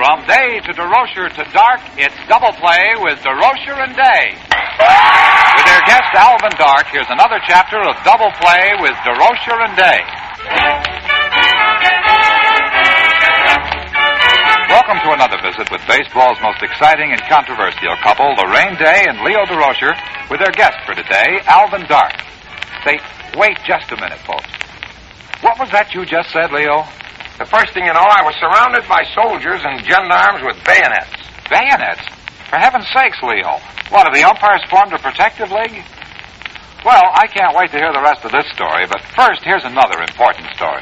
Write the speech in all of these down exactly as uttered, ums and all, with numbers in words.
From day to DeRocher to dark, it's Double Play with DeRocher and Day. With their guest, Alvin Dark, here's another chapter of Double Play with DeRocher and Day. Welcome to another visit with baseball's most exciting and controversial couple, Lorraine Day and Leo DeRocher, with their guest for today, Alvin Dark. Say, wait just a minute, folks. What was that you just said, Leo? The first thing you know, I was surrounded by soldiers and gendarmes with bayonets. Bayonets? For heaven's sakes, Leo. What, have the umpires formed a protective league? Well, I can't wait to hear the rest of this story, but first, here's another important story.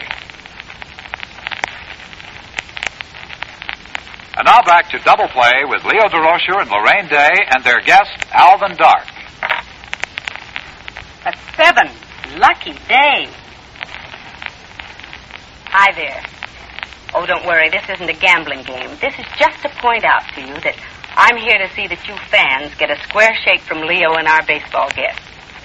And now back to Double Play with Leo DeRocher and Lorraine Day and their guest, Alvin Dark. A seven. Lucky day. Hi there. Oh, don't worry, this isn't a gambling game. This is just to point out to you that I'm here to see that you fans get a square shake from Leo and our baseball guests.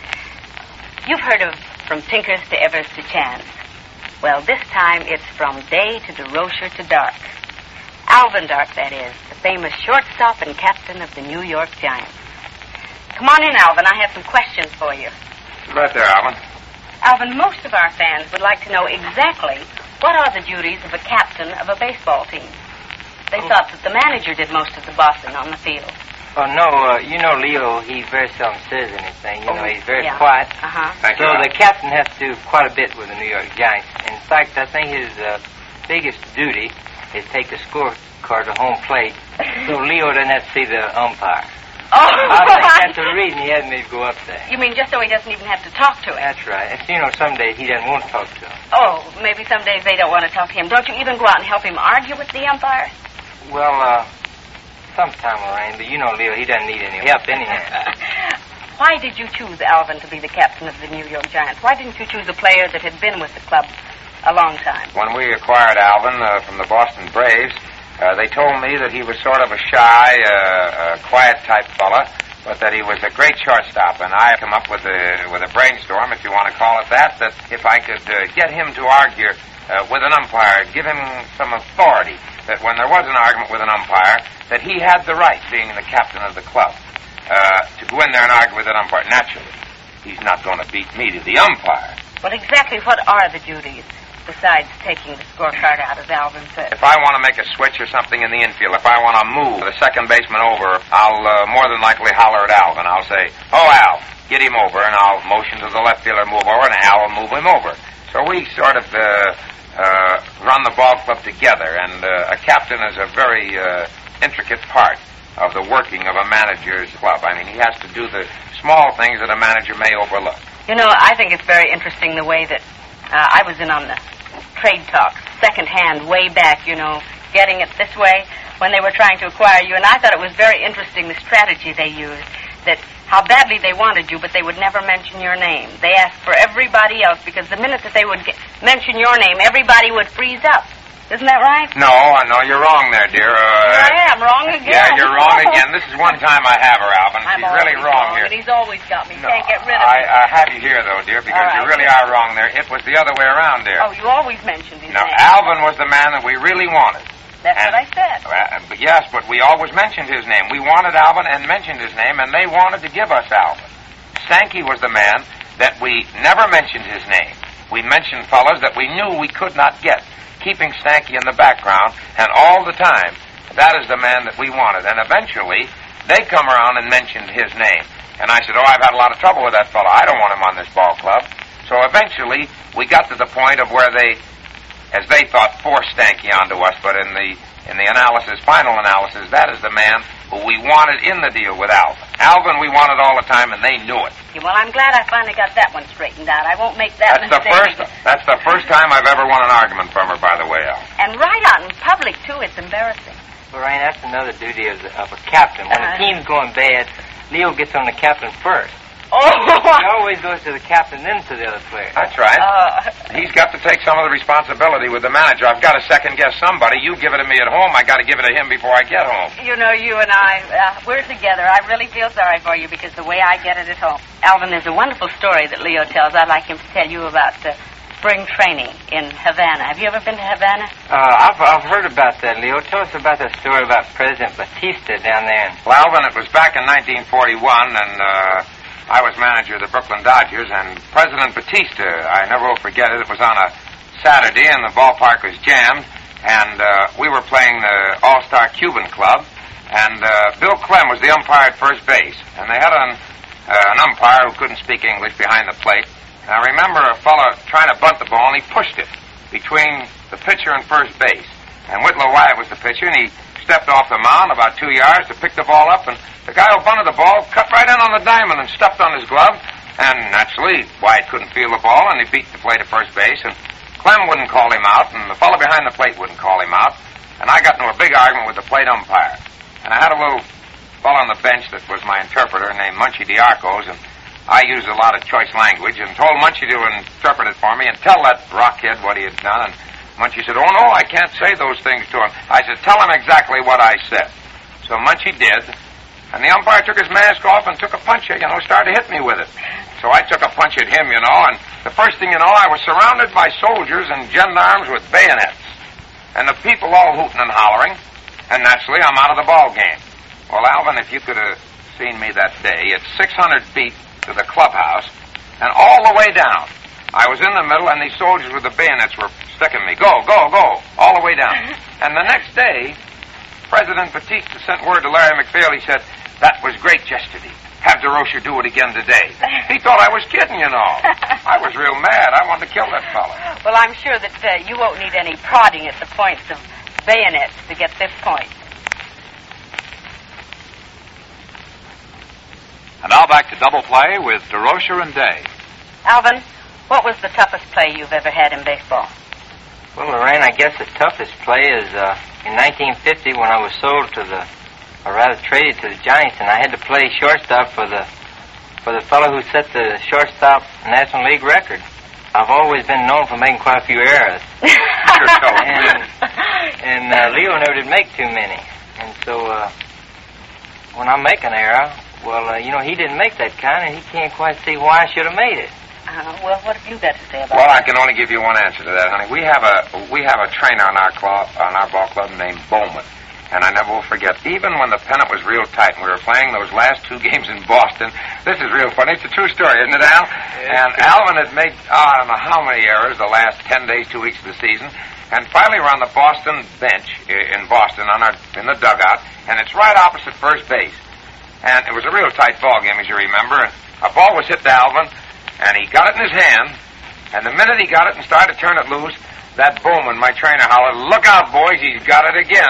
You've heard of From Tinkers to Evers to Chance. Well, this time it's From Day to DeRocher to Dark. Alvin Dark, that is, the famous shortstop and captain of the New York Giants. Come on in, Alvin. I have some questions for you. Right there, Alvin. Alvin, most of our fans would like to know exactly what are the duties of a captain of a baseball team. They oh. thought that the manager did most of the bossing on the field. Oh, no, uh, you know Leo, he very seldom says anything. You oh, know, he's very yeah. quiet. Uh-huh. Thank so you, the captain has to do quite a bit with the New York Giants. In fact, I think his uh, biggest duty is take the scorecard to home plate so Leo doesn't have to see the umpire. Oh, I think that's the reason he had me go up there. You mean just so he doesn't even have to talk to him? That's right. And, you know, some days he doesn't want to talk to him. Oh, maybe some days they don't want to talk to him. Don't you even go out and help him argue with the umpire? Well, uh, sometime, Lorraine, but you know Leo, he doesn't need any help anyhow. Why did you choose Alvin to be the captain of the New York Giants? Why didn't you choose a player that had been with the club a long time? When we acquired Alvin uh, from the Boston Braves, Uh, they told me that he was sort of a shy, uh, uh, quiet-type fella, but that he was a great shortstop. And I come up with a with a brainstorm, if you want to call it that, that if I could uh, get him to argue uh, with an umpire, give him some authority, that when there was an argument with an umpire, that he had the right, being the captain of the club, uh, to go in there and argue with an umpire. Naturally, he's not going to beat me to the umpire. Well, exactly what are the duties? Besides taking the scorecard out, as Alvin said. If I want to make a switch or something in the infield, if I want to move the second baseman over, I'll uh, more than likely holler at Al, and I'll say, "Oh, Al, get him over," and I'll motion to the left fielder, move over, and Al will move him over. So we sort of uh, uh, run the ball club together, and uh, a captain is a very uh, intricate part of the working of a manager's club. I mean, he has to do the small things that a manager may overlook. You know, I think it's very interesting the way that uh, I was in on the trade talks, second-hand, way back, you know, getting it this way when they were trying to acquire you. And I thought it was very interesting, the strategy they used, that how badly they wanted you, but they would never mention your name. They asked for everybody else, because the minute that they would get, mention your name, everybody would freeze up. Isn't that right? No, I know you're wrong there, dear. Uh, I am wrong again. Yeah, you're wrong again. This is one time I have her, Alvin. I'm She's really wrong, wrong here. And he's always got me. No, Can't get rid of I, him. I have you here, though, dear, because All right. you really are wrong there. It was the other way around, dear. Oh, you always mentioned his No, name. Alvin was the man that we really wanted. That's and, what I said. Uh, but yes, but we always mentioned his name. We wanted Alvin and mentioned his name, and they wanted to give us Alvin. Sankey was the man that we never mentioned his name. We mentioned fellas that we knew we could not get, keeping Stanky in the background, and all the time, that is the man that we wanted. And eventually, they come around and mentioned his name. And I said, oh, I've had a lot of trouble with that fellow. I don't want him on this ball club. So eventually, we got to the point of where they, as they thought, forced Stanky onto us. But in the in the analysis, final analysis, that is the man who we wanted in the deal with Alvin. Alvin we wanted all the time, and they knew it. Yeah, well, I'm glad I finally got that one straightened out. I won't make that That's the mistake. first. That's the first time I've ever won an argument from her, by the way, Al. And right out in public, too, it's embarrassing. Lorraine, that's another duty of, the, of a captain. When Uh-huh. a team's going bad, Leo gets on the captain first. Oh! He always goes to the captain, then to the other player. That's right. Uh, He's got to take some of the responsibility with the manager. I've got to second-guess somebody. You give it to me at home, I got to give it to him before I get home. you know, you and I, uh, we're together. I really feel sorry for you because the way I get it at home. Alvin, there's a wonderful story that Leo tells. I'd like him to tell you about uh, spring training in Havana. Have you ever been to Havana? Uh, I've, I've heard about that, Leo. Tell us about that story about President Batista down there. In... Well, Alvin, it was back in nineteen forty-one, and uh, I was manager of the Brooklyn Dodgers, and President Batista, I never will forget it, it was on a Saturday, and the ballpark was jammed, and uh, we were playing the All-Star Cuban Club, and uh, Bill Clem was the umpire at first base, and they had an, uh, an umpire who couldn't speak English behind the plate. And I remember a fellow trying to bunt the ball, and he pushed it between the pitcher and first base. And Whitlow Wyatt was the pitcher, and he stepped off the mound about two yards to pick the ball up, and the guy who bunted the ball cut right in on the diamond and stepped on his glove. And naturally, Wyatt couldn't feel the ball, and he beat the plate at first base, and Clem wouldn't call him out, and the fellow behind the plate wouldn't call him out. And I got into a big argument with the plate umpire. And I had a little fellow on the bench that was my interpreter named Munchie Diarcos, and I used a lot of choice language and told Munchie to interpret it for me and tell that rockhead what he had done. And Munchie said, oh, no, I can't say those things to him. I said, tell him exactly what I said. So Munchie did, and the umpire took his mask off and took a punch, you know, started to hit me with it. So I took a punch at him, you know, and the first thing you know, I was surrounded by soldiers and gendarmes with bayonets, and the people all hooting and hollering, and naturally, I'm out of the ball game. Well, Alvin, if you could have seen me that day, it's six hundred feet to the clubhouse, and all the way down. I was in the middle, and these soldiers with the bayonets were sticking me. Go, go, go, all the way down. And the next day, President Batista sent word to Larry McPhail. He said, that was great yesterday. Have DeRocher do it again today. He thought I was kidding, you know. I was real mad. I wanted to kill that fellow. Well, I'm sure that uh, you won't need any prodding at the points of bayonets to get this point. And now back to double play with DeRocher and Day. Alvin, what was the toughest play you've ever had in baseball? Well, Lorraine, I guess the toughest play is uh, in nineteen fifty when I was sold to the, or rather traded to the Giants, and I had to play shortstop for the for the fellow who set the shortstop National League record. I've always been known for making quite a few errors. and and uh, Leo never did make too many. And so uh, when I make an error, well, uh, you know, he didn't make that kind, and he can't quite see why I should have made it. Uh, well, what have you got to say about Well, that? I can only give you one answer to that, honey. We have a we have a trainer on our club, on our ball club named Bowman, and I never will forget. Even when the pennant was real tight, and we were playing those last two games in Boston. This is real funny. It's a true story, isn't it, Al? And Alvin had made oh, I don't know how many errors the last ten days, two weeks of the season, and finally we're on the Boston bench in Boston on our in the dugout, and it's right opposite first base. And it was a real tight ball game, as you remember. A ball was hit to Alvin, and he got it in his hand. And the minute he got it and started to turn it loose, that Bowman, my trainer, hollered, look out, boys, he's got it again.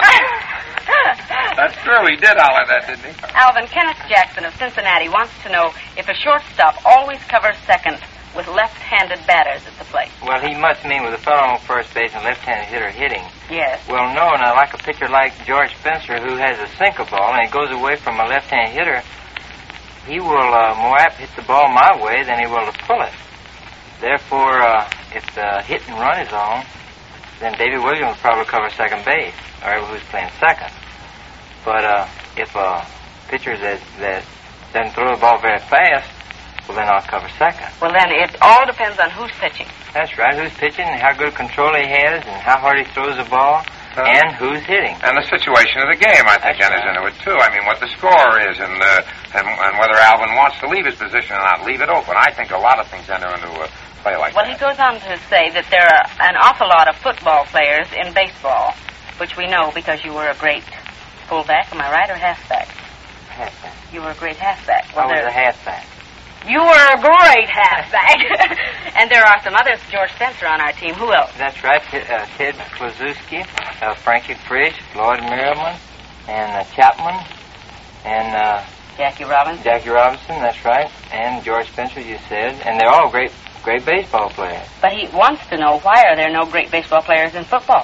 That's true, he did holler that, didn't he? Alvin, Kenneth Jackson of Cincinnati wants to know if a shortstop always covers second with left-handed batters at the plate. Well, he must mean with a fellow on first base and left-handed hitter hitting. Yes. Well, no, now like a pitcher like George Spencer who has a sinker ball and it goes away from a left-hand hitter, he will uh, more apt hit the ball my way than he will to pull it. Therefore, uh, if the hit and run is on, then Davy Williams will probably cover second base, or who's playing second. But uh, if a pitcher that, that doesn't throw the ball very fast, well, then I'll cover second. Well, then it all depends on who's pitching. That's right, who's pitching, and how good control he has, and how hard he throws the ball, uh, and who's hitting. And the situation of the game, I think, enters right. into it, too. I mean, what the score is, and, uh, and and whether Alvin wants to leave his position or not, leave it open. I think a lot of things enter into a play like well, that. Well, he goes on to say that there are an awful lot of football players in baseball, which we know because you were a great fullback, am I right, or halfback? Halfback. You were a great halfback. Well, I was there... a halfback. You were a great halfback. And there are some others, George Spencer on our team. Who else? That's right, T- uh, Ted Klazuski, uh, Frankie Frisch, Lloyd Merriman, and uh, Chapman, and uh, Jackie Robinson. Jackie Robinson, that's right, and George Spencer, you said, and they're all great, great baseball players. But he wants to know, why are there no great baseball players in football?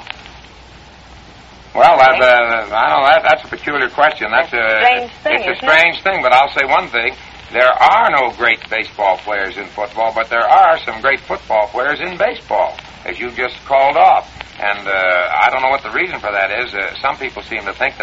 Well, that, uh, I don't know, that, that's a peculiar question. That's, that's a strange uh, thing, It's a strange it? thing, but I'll say one thing. There are no great baseball players in football, but there are some great football players in baseball, as you just called off. And uh, I don't know what the reason for that is. Uh, some people seem to think that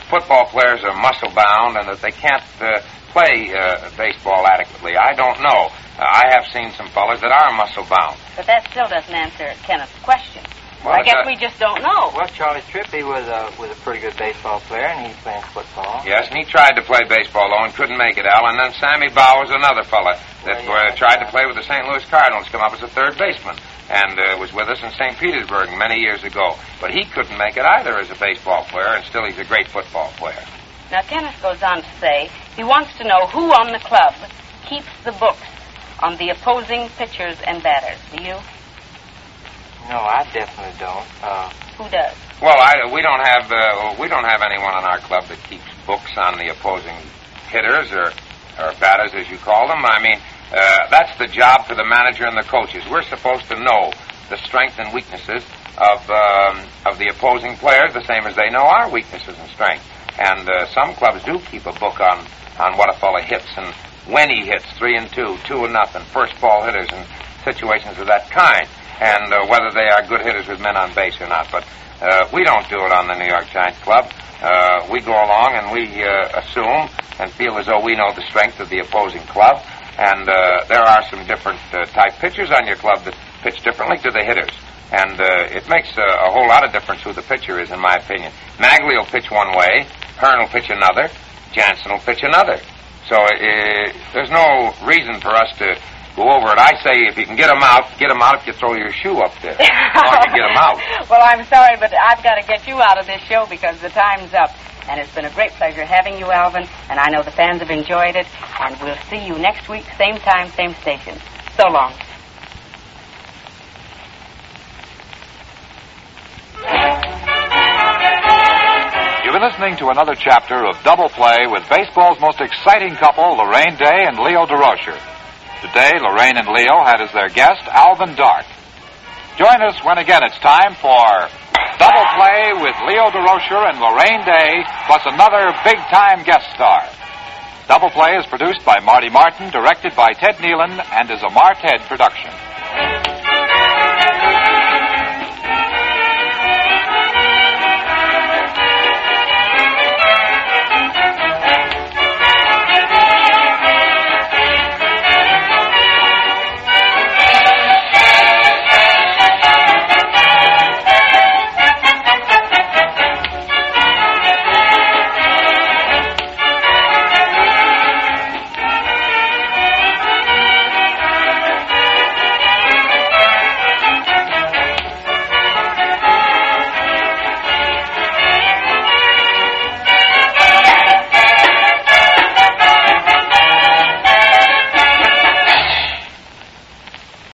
football players are muscle-bound and that they can't uh, play uh, baseball adequately. I don't know. Uh, I have seen some fellas that are muscle-bound. But that still doesn't answer Kenneth's question. Well, I guess uh, we just don't know. Well, Charlie Trippy was a was a pretty good baseball player, and he's playing football. Yes, and he tried to play baseball, though, and couldn't make it, Al. And then Sammy Bow was another fella that Well, yeah, uh, tried yeah. to play with the Saint Louis Cardinals, come up as a third baseman, and uh, was with us in Saint Petersburg many years ago. But he couldn't make it either as a baseball player, and still he's a great football player. Now, Kenneth goes on to say he wants to know who on the club keeps the books on the opposing pitchers and batters. Do you? No, I definitely don't. Uh, Who does? Well, I, we don't have uh, we don't have anyone on our club that keeps books on the opposing hitters or or batters, as you call them. I mean, uh, that's the job for the manager and the coaches. We're supposed to know the strengths and weaknesses of um, of the opposing players, the same as they know our weaknesses and strengths. And uh, some clubs do keep a book on on what a fella hits and when he hits, three and two, two and nothing, first ball hitters, and situations of that kind. And uh, whether they are good hitters with men on base or not. But uh, we don't do it on the New York Giants Club. Uh, we go along and we uh, assume and feel as though we know the strength of the opposing club. And uh, there are some different uh, type pitchers on your club that pitch differently to the hitters. And uh, it makes uh, a whole lot of difference who the pitcher is, in my opinion. Magley will pitch one way, Hearn will pitch another, Jansen will pitch another. So uh, there's no reason for us to go over it. I say if you can get them out, get them out if you throw your shoe up there. As long as you get them out. Well, I'm sorry, but I've got to get you out of this show because the time's up. And it's been a great pleasure having you, Alvin, and I know the fans have enjoyed it. And we'll see you next week, same time, same station. So long. You've been listening to another chapter of Double Play with baseball's most exciting couple, Lorraine Day and Leo DeRocher. Today, Lorraine and Leo had as their guest Alvin Dark. Join us when again it's time for Double Play with Leo DeRocher and Lorraine Day, plus another big-time guest star. Double Play is produced by Marty Martin, directed by Ted Nealon, and is a Marted production.